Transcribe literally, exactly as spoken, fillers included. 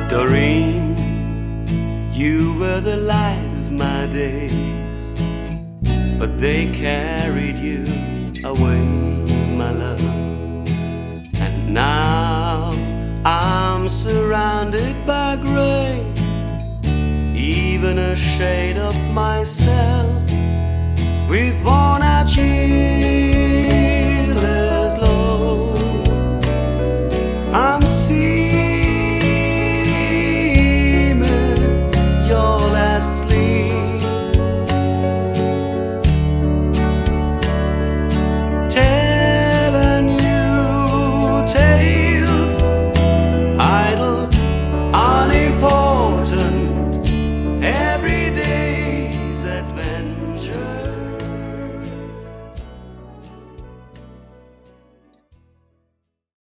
Doreen, you were the light of my days, but they carried you away, my love. And now I'm surrounded by grey, even a shade of myself, with worn out cheeks.